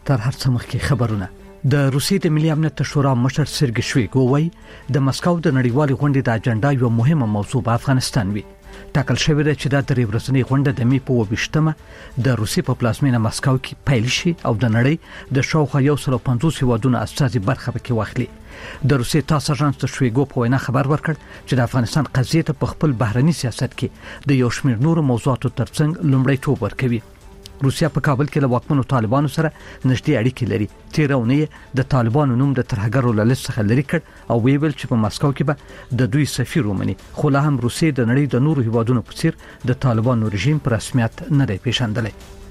تر هر څه مخکې خبرونه. د روسیې د ملي امنیت شورا مشر سرګی شویګو وایي د مسکو د نړیوالې غونډې د اجنډا یو مهمه موضوع په افغانستان وي. ټاکل شوی دی چې دا درې ورځنۍ غونډه د می په 28مه د روسیې په پلازمینه مسکو کې پیل شي او د نړۍ د شاوخوا 150 هیوادونو استازي برخه پکې واخلي. د روسیې تاسو اژانس د شویګو په وینا خبر ورکړ چې د افغانستان قضیه ته په خپل بهرني سیاست کې د یو شمېر نورو موضوعاتو ترڅنګ لومړیتوب ورکوي. روسیا په کابل کې له واکمنو طالبانو سره نږدې اړیکې لري. تیر اونۍ د طالبانو نوم د ترهګرو له لیست څخه لري کړ او ویل چې په مسکو کې به د دوی سفیر ومني، خو لا هم روسیې د نړۍ د نورو هیوادونو په څیر د طالبانو رژیم په رسمیت نه دی پیژندلی.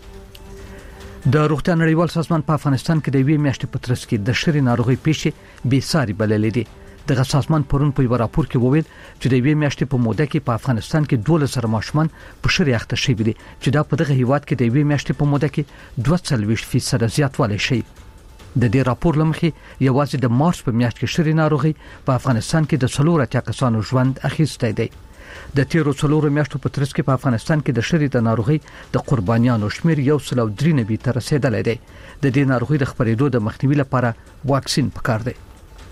د روغتیا نړیوال سازمان په افغانستان کې د یوې میاشتې په ترڅ کې د شری ناروغي پیښې بې ساري بللې دي. دغه سازمان پرون په یو راپور کې وویل چې د یوې میاشتې په موده کې په افغانستان کې 12 ماشومان په شری اخته شوي دي چې دا په دغه هیواد کې د یوې میاشتې په موده کې 42% زیاتوالی شي. د دې راپور لمخې یوازې د مارچ په میاشت کې شری ناروغي په افغانستان کې د 4 کسانو ژوند اخیستی دی. د تیرو 4 میاشتو په ترڅ کې په افغانستان کې د شری د ناروغي د قربانیانو شمیر 193 ته رسیدلی دی. د دې ناروغي د خپرېدو د مخنیوي لپاره واکسین پکار دی.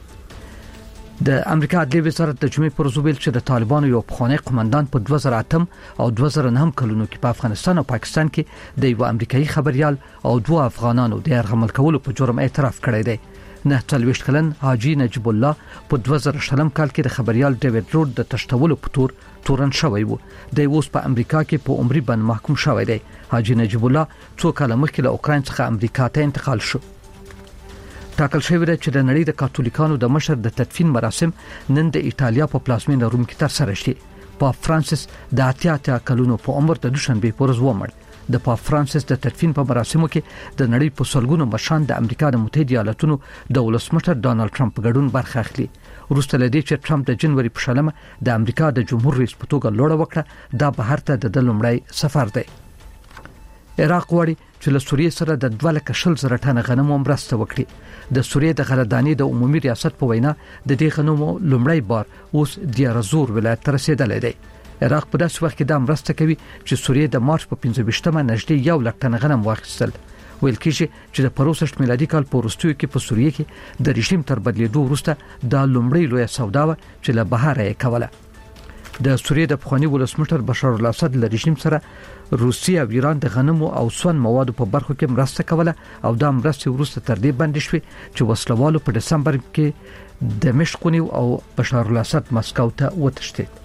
د امریکا عدلیه وزارت د جمعې پر ورځ ویل چې د طالبانو یو پخوانی قومندان په 2008 او 2009 کلونو کې په افغانستان او پاکستان کې د یو امریکایي خبريال او 2 افغانانو د يرغمل کولو په جرم اعتراف کړی دی. 29 کلن حاجی نجیب الله په 2000 کال کې د خبريال ډیوډ رود د تشتولو په تورن شوی وو. د اوس په امریکا کې په عمري بند محکوم شوی دی. حاجی نجیب الله 2 کال مخکې له اوکراین څخه امریکا ته انتقال شو. ټاکل شوی دی چې د نړۍ د کاتولیکانو د مشر د تدفین مراسم نن د ایتالیا په پلازمینه روم کې ترسره شي. پاپ فرانسیس د 88 کلونو په عمر د دوشنبه پر ورځ ومړ. د پاپ فرانسیس د تدفین په مراسمو کې د نړۍ په سلګونو مشران د امریکا د متحده ایالاتونو د ولسمشر ډانلډ ټرمپ ګډون برخه اخلي. وروسته لدې چې ټرمپ د جنوري په 14 د امریکا د جمهور رئیس په توګه لوړه وکړه، دا بهر ته د لومړی سفر دی. عراق غواړي چې له سوریې سره د 2,000 ټنه غنمو مرسته وکړي. د سوریې د غلهدانې د عمومي ریاست په وینا د دې غنمو لومړی بار اوس دیار زور ولایت ته رسیدلی دی. عراق په داسې وخت کې د مرسته کوي چې سوریې د مارچ په 15مه نږدې 1,00,000 ټنه غنم واخیستل. ویل کېږي چې د 65 میلادي کال په وروستیو کې په سوریې کې د رژیم تر بدلیدو وروسته دا لومړی لویه سودا و چې له بهره یې کوله. د سوریې د پخوانی ولسمشر بشار الاسد له رژیم سره روسیه او ایران د غنمو او سون موادو په برخو کې مرسته کوله او دا مرسته وروسته تر دې باندې شوې چې وسلوالو په دسمبر کې دمشق ونیو او بشار الاسد مسکو ته وتښتید.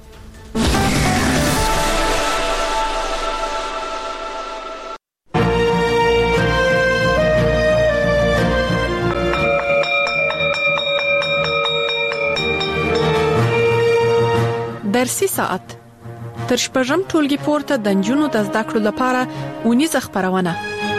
درسي ساعت تر شپږم ټولګي پورته د نجونو د زده کړو لپاره اونیزه خبرونه.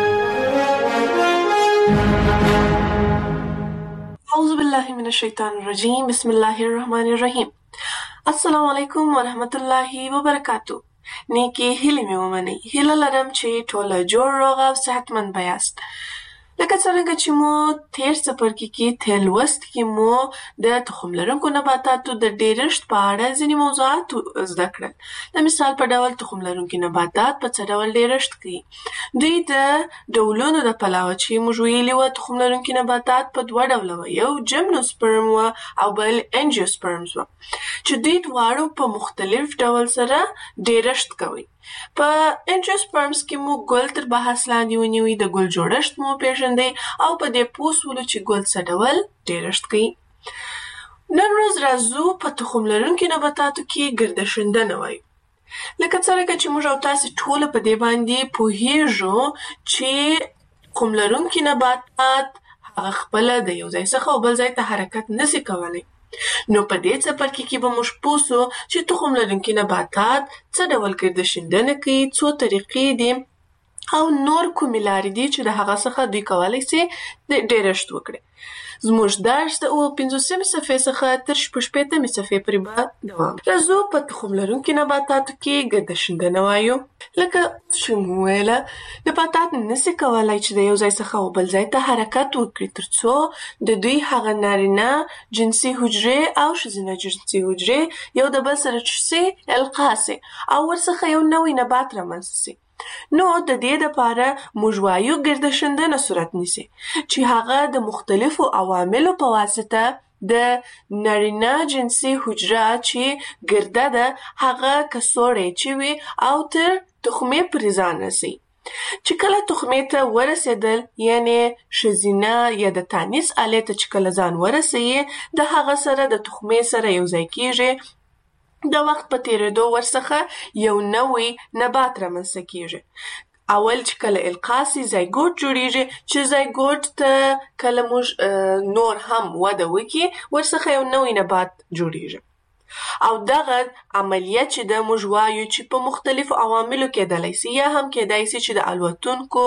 اعوذ بالله من الشیطان الرجیم، بسم الله الرحمن الرحیم. السلام علیکم ورحمت الله وبرکاتو. نیکی هیله مې ومنئ. هیله لرم چې ټول جوړ روغ او صحتمند بیاست. لکه څنګه چې مو تیر څپرکي کې تلوست کې مو د تخم لرونکو نباتاتو د ډیرښت په اړه ځینې موضوعات زده کړل. د مثال په ډول تخم لرونکي نباتات په څه ډول ډیرښت کوي. دوی د ډولونو د پلوه چې موږ ویلي وو تخم لرونکي نباتات په 2 ډوله وو، یو جمنوسپرم و او بل انجیوسپرمز و چې دوی دواړو په مختلف ډول سره ډیرښت کوي. په انجیوسپرمز کې مو ګل تر بحث لاندې ونیوي، د ګل جوړښت مو پیژندئ او په دې پوه شولو چې ګل څه ډول ډیرښت کوي. نن ورځ راځو په تخم لرونکي نباتاتو کې ګردشندنه وایو. لکه څنګه چې موږ او تاسې ټول په دې باندې پوهیږو چې تخم لرونکي نباتات هغه خپله د یو ځای څخه او بل ځای ته حرکت نشي کولی. نو په دې څپرکي کې به موږ پوه شو چې تخم لرونکي نباتات څه ډول ګردشندنه کوي، څو طریقې دي او نور کومې لارې دي چې د هغه څخه دوی کولی شي د ډیرښت وکړي. زموږ درس د 50 صفحې څخه تر 60 صفحې پورې به دوام. راځو په تخم لرونکي نباتاتو کې ګردشندنه وایو. لکه چې مو ویله نباتات نشي کولی چې د یو ځای څخه او بل ځای ته حرکت وکړي ترڅو د دوی هغه نارینه جنسي حجرې او ښځینه جنسي حجرې یو د بل سره القا شي او ورڅخه یو نوی نبات رامنځته شي. نو د دې لپاره موږ وایو ګردشندنه صورت نیسي چې هغه د مختلفو عواملو په واسطه د نارینه جنسي حجره چې ګرده ده هغه کڅوړی چې وي او تر تخمې پورې ځان رسوي. چې کله تخمې ته ورسېدل یعنی ښځینه یا د تانیث آلې ته چې کله ځان ورسوي د هغه سره د تخمې سره یو ځای کېږي. د وخت په تېرېدو ورڅخه یو نوی نبات رامنځته کېږي. اول چې کله القا سي زایګوټ جوړیږي چې زایګوټ ته کله موږ نور هم وده وکړي ورڅخه یو نوی نبات جوړیږي. او دغه عملیه چې د موږ وایو چې په مختلفو عواملو کېدلی سي یا هم کېدای سي چې د الوتونکو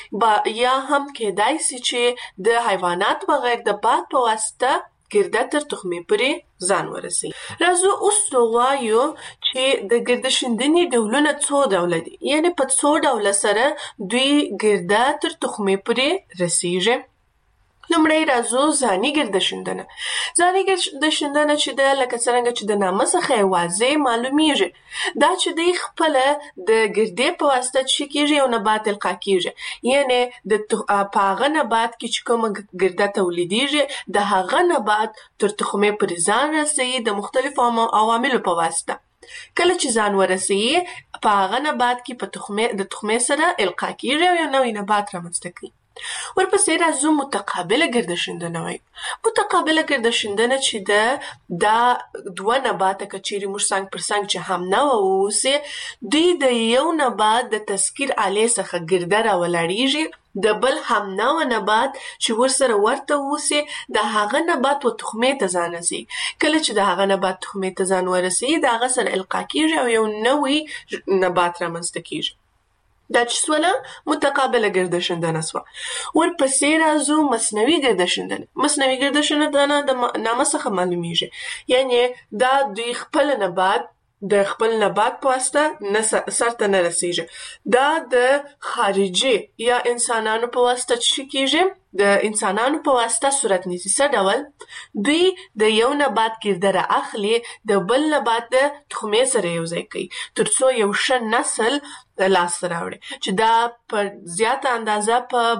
یا هم کېدای سي چې د حیوانات بغیر د باد په واسطه ګرده تر تخمې پورې ځان ورسوي. راځو اوس ووایو چې د ګرده شیندنې ډولونه څو ډوله دي یعنی په څو ډوله سره دوی ګرده تر تخمې پورې رسیږي. لومړی راځو ځاني ګرده شیندنه. ځاني ګرده شیندنه چې ده لکه څرنګه چې د نامه څخه یې واضح معلومیږي دا چې دی خپله د ګردې په واسطه چې کېږي یو نبات القا کېږي یعنی په هغه نبات کې چې کومه ګرده تولیدیږي د هغه نبات تر تخمې پورې ځان رسوي د مختلفو عواملو په واسطه. کله چې ځان ورسوي په هغه نبات کې د تخمې سره القا کېږي او یو نوی نبات رامنځته کوي. ورپسې راځو متقابله ګرده شیندنه وایو. متقابله ګرده شیندنه چې ده دا دوه نباته که چیرې موږ څنګ پر څنګ چې همنوع واوسي دوی د یو نبات د تسکیر آلې څخه ګرده راولاړیږي د بل همنوع نبات چې ورسره ورته واوسي د هغه نبات و تخمې ته ځان رسوي. کله چې د هغه نبات تخمې ته ځان ورسوي د هغه سره القا کېږي او یو نوی نبات رامنځته کېږي. دا چې سوله متقابله ګرده شیندنه سوه. ورپسې راځو مصنوعي ګرده شیندنه. مصنوعي ګرده شیندنه د نامه څخه معلومیږي یعنی دا دوی خپل نبات د خپل نبات په واسطه سرته نه رسیږي. دا د خارجي یا انسانانو په واسطه چې کېږي د انسانانو په واسطه صورت نیسي. څه ډول دوی د یو نبات ګرده را اخلي د بل نبات د تخمې سره یو ځای کوي تر څو یو ښه نسل لاسته راوړي چې دا په زیاته اندازه په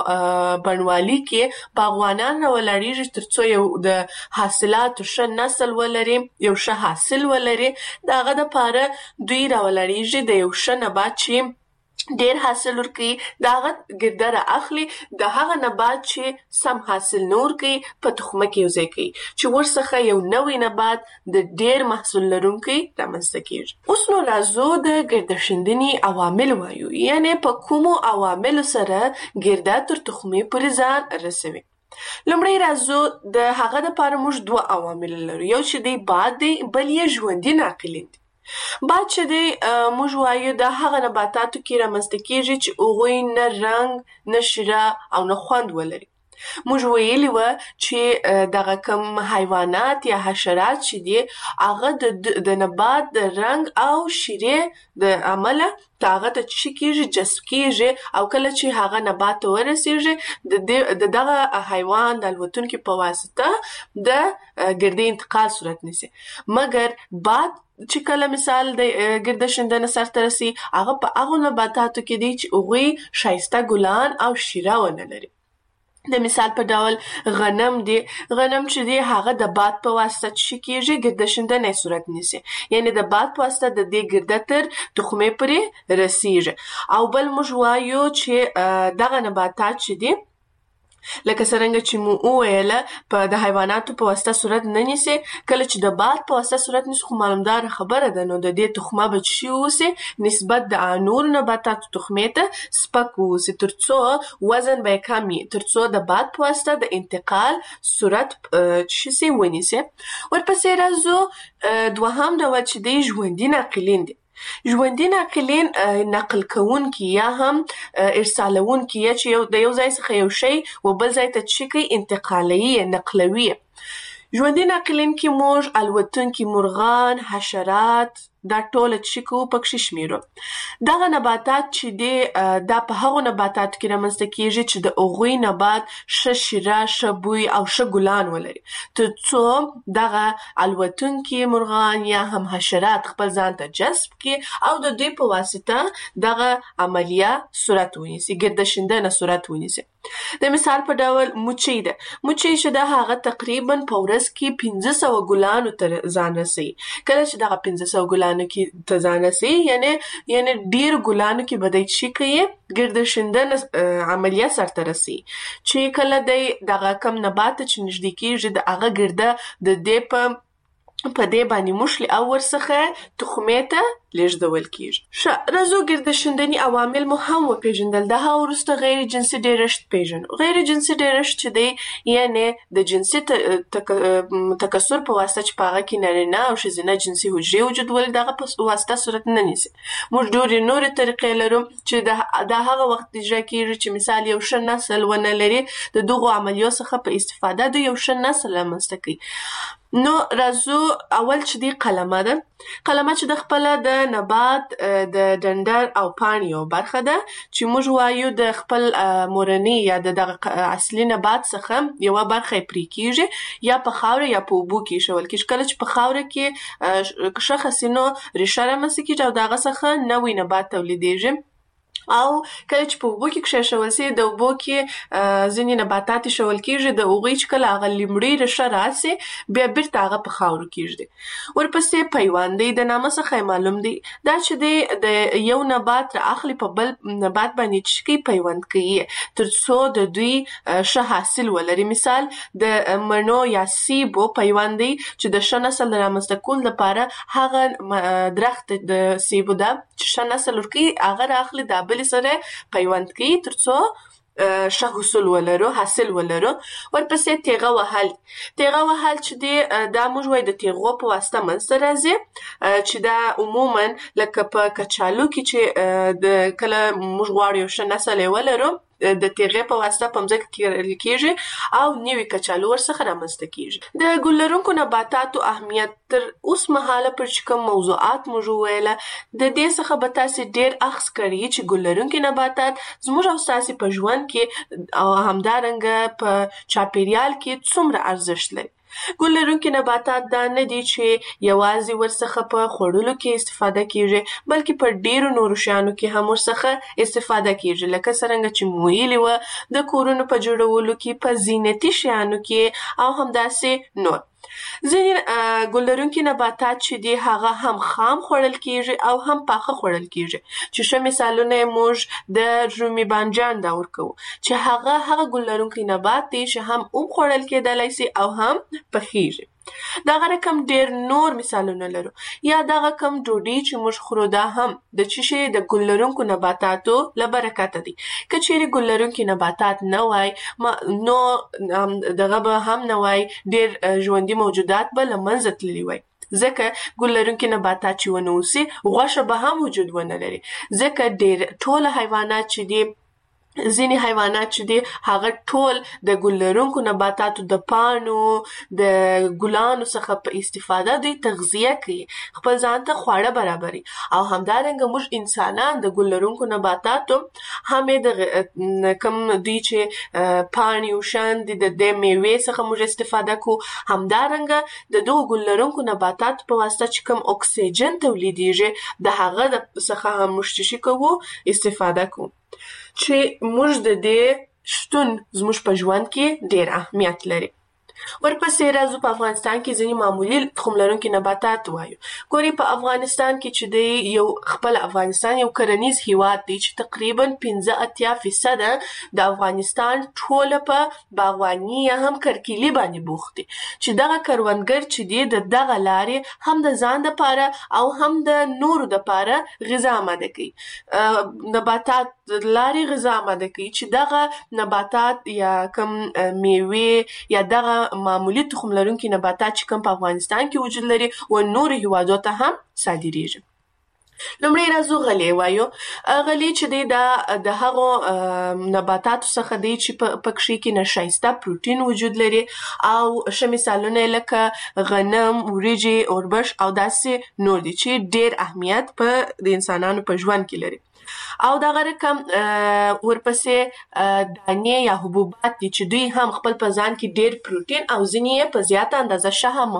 بڼوالي کې باغوانان راولاړیږي تر څو یو د حاصلاتو ښه نسل ولري یو ښه حاصل ولري. د هغه دپاره دوی راولاړیږي د یو ښه نبات چې ډیر حاصل ورکوي د هغه ګرده را اخلي د هغه نبات چې سم حاصل نه ورکوي په تخمه کې یو ځای کوي چې ورڅخه یو نوی نبات د ډیر محصول لرونکی رامنځته کېږي. اوس نو راځو د ګرده شیندنې عوامل وایو یعنی په کومو عواملو سره ګرده تر تخمې پورې ځان رسوي. لومړی راځو د هغه دپاره موږ دوه عوامل لرو یو چې دی باد دی بل یې ژوندي ناقلین دي. باد چې دی موږ وایو د هغه نباتاتو کې رامنځته کېږي چې هغوی نه رنګ نه شیره او نه خوند ولري. موږ ویلي وه چې دغه کوم حیوانات یا حشرات چې دي هغه د نبات د رنګ او شیرې د عمله هغه ته چې کېږي جذب کېږي او کله چې هغه نبات ته ورسېږي د دغه حیوان د الوتونکي په واسطه د ګردې انتقال صورت نیسي. مګر باد چې کله مثال د ګرده شیندنه سرته رسي هغه په هغو نباتاتو کې دی چې هغوی ښایسته ګلان او شیره ونه لري. د مثال په ډول غنم دی غنم چې دی هغه د باد په واسطه چې کېږي ګرده شیندنه صورت نیسي یعنی د باد په واسطه د دې ګرده تر تخمې پورې رسیږي. او بل موږ وایو چې دغه نباتات چې دی لکه څرنګه چې مو وویله په د حیواناتو په واسطه صورت نه نیسي کله چې د باد په واسطه صورت نیسي خو معلومداره خبره ده نو د دې تخمه به چې اوسي نسبت د نورو نباتاتو تخمې ته سپک اوسي تر څو وزن به یې کم وي تر څو د باد په واسطه د انتقال صورت چې سي ونیسي. ورپسې راځو دوهم ډول چې دی ژوندي ناقلین دي. ژوندي ناقلین نقل کوونکي یا هم ارسالونکي یا چې د یو ځای څخه یو شی و بل ځای ته چې کوي انتقالوي نقلوي. ژوندي ناقلین کې موږ الوتونکي مرغان حشرات دا ټول چې کو پکې شمیرو. دغه نباتات چې دی دا په هغو نباتاتو کې رامنځته کیږي چې د هغوی نبات ښه شیره، ښه بوی او ښه ګلان ولري، تر څو دغه الوتونکي مرغان یا هم حشرات خپل ځان ته جذب کړي او د دوی په واسطه دغه عملیه صورت ونیسي، ګردشیندنه صورت ونیسي. د مثال په ډول موچي ده. موچي چې ده هغه تقریبا په ورځ کې 1500 ګلانو ته ځان رسوي. کله چې دغه 1500 ګلانو کې ته ځان رسوي یعنی ډیر ګلانو کې به دی چې کوي ګردشیندنه عملیه سرته رسوي، چې کله دی دغه کم نبات چې نږدې کیږي د هغه ګرده د دې په دې باندې مشلي او ورڅخه تخمې ته لیږدول کیږي. ښه، راځو ګردشیندني عوامل مو هم وپیژندل. د هغه وروسته غیر جنسي ډیرښت پیژنو. غیر جنسي ډیرښت چې دی یعنی د جنسي تکثر په واسطه چې په هغه کې نارینه او ښځینه جنسي حجرې وجود ولري، دغه په واسطه صورت نه نیسي. موږ ډېرې نورې طریقې لرو چې د هغه وخت اجرا کیږي چې مثال یو ښه نسل ونه لري، د دغو عملیو څخه په استفاده د یو ښه نسل رامنځته کوي. نو راځو اول چې دی قلمه ده. قلمه چې د خپله د نبات د ډنډر او پاڼې یو برخه ده چې موږ وایو د خپل مورني یا دغه اصلي نبات څخه یوه برخه یې پرې کیږي، یا په خاوره یا په اوبو کې ایښول کیږي. کله چې په خاوره کې ښه خسینو ریښه رامنځته کیږي او د هغه څخه نوی نبات تولیدیږي، او کله چې په اوبو کې کښېښول سي، د اوبو کې ځینې نباتات ایښول کیږي، د هغوی چې کله هغه لومړۍ ریښه راسي بیا بیرته هغه په خاورو کیږدي. ورپسې پیوند دی. د نامه څخه یې معلوم دی دا چې دی د یو نبات را اخلي په بل نبات باندې چې کوي پیوند کوي تر څو د دوی ښه حاصل ولري. مثال د مڼو یا سیبو پیوند دی چې د ښه نسل د رامنځته کولو لپاره هغه درخت د سیبو ده چې ښه نسل ورکوي هغه را اخلي د بلې سره پیوند کوي تر څو ښه حصول ولرو، حاصل ولرو. ورپسې تیغه وهل. تیغه وهل چې دی دا موږ وایو د تیغو په واسطه منځته راځي، چې دا عموما لکه په کچالو کې چې کله موږ غواړو یو ښه نسل یې ولرو، د تیغې په واسطه په مځکه کې کرل کیږي او نوي کچالو ورڅخه رامنځته کیږي. د ګل لرونکو نباتاتو اهمیت تر اوس مهاله پر چې کوم موضوعات موږ وویله، د دې څخه به تاسې ډېر اخذ کړي چې ګل لرونکي نباتات زموږ او ستاسې په ژوند کې او همدارنګه په چاپیریال کې څومره ارزښت لري. ګل لرونکي نباتات دا نه دي چې یوازې ورڅخه په خوړلو کې استفاده کیږي، بلکې په ډیرو نورو شیانو کې هم ورڅخه استفاده کیږي، لکه څرنګه چې مو ویلي وه د کورونو په جوړولو کې، په زینتي شیانو کې او همداسې نور. ځینې ګل لرونکي نباتات چې دي هغه هم خام خوړل کیږي او هم پاخه خوړل کیږي، چې ښه مثالونه یې موږ د رومي بانجان دا ورکوو چې هغه ګل لرونکی نبات دی چې هم خوړل کیدلی سي او هم پخیږي. دغه رقم ډیر نور مثالونه لرو. یا دغه کم ډوډۍ چې موږ خورو دا هم د څه شي د ګل لرونکو نباتاتو له برکته دي. که چیرې ګل لرونکي نباتات نه وای نو دغه به هم نه وای، ډیر ژوندي موجودات به له منځه تللي وای. ځکه ګل لرونکي نباتات چې ونه اوسي غوښه به هم وجود ونه لري، ځکه ډیر ټول حیوانات چې دي، ځینې حیوانات چې دي هغه ټول د ګل لرونکو نباتاتو د پاڼو د ګلانو څخه په استفاده دوی تغذیه کوي، خپل ځان ته خواړه برابري. او همدارنګه موږ انسانان د ګل لرونکو نباتاتو هم د کم دوی چې پاڼې او شاندې د دې میوې څخه موږ استفاده کوو، همدارنګه د دغو ګل لرونکو نباتاتو په واسطه چې کوم اکسیجن تولیدیږي د هغه څخه هم موږ څه کوو استفاده کوو، چې موږ د دې شتون زموږ په ژوند کې ډېر اهمیت لري. ورپسې راځو په افغانستان کې ځینې معمولي تخم لرونکي نباتات وایو. ګوري په افغانستان کې چې دی یو خپل افغانستان یو کرنیز هیواد دی چې تقریبا 85% د افغانستان ټوله په باغواني یا هم کرکیلي باندې بوخت دي، چې دغه کروندګر چې دی د دغه لارې هم د ځان دپاره او هم د نورو دپاره غذا آماده کوي. نباتات لارې غذا آماده کوي چې دغه نباتات یا کم میوې یا دغه معمولی تخم لرونکي نباتات چې کوم په افغانستان کې وجود لري و نورو هیوادو ته هم صادریږي. لومړی راځو غلې وایو. غلې چې دی د هغو نباتاتو څخه دی چې پکې کې نشایسته پروتین وجود لري او ښه مثالونه لکه غنم، وریجې، اوربش او داسې نور دي چې ډېر اهمیت په د انسانانو په ژوند کې لري. او دغه رقم ورپسې دانې یا حبوبات دي چې دوی هم خپل په ځان کې ډېر پروتین او ځینې یې په زیاته اندازه شحم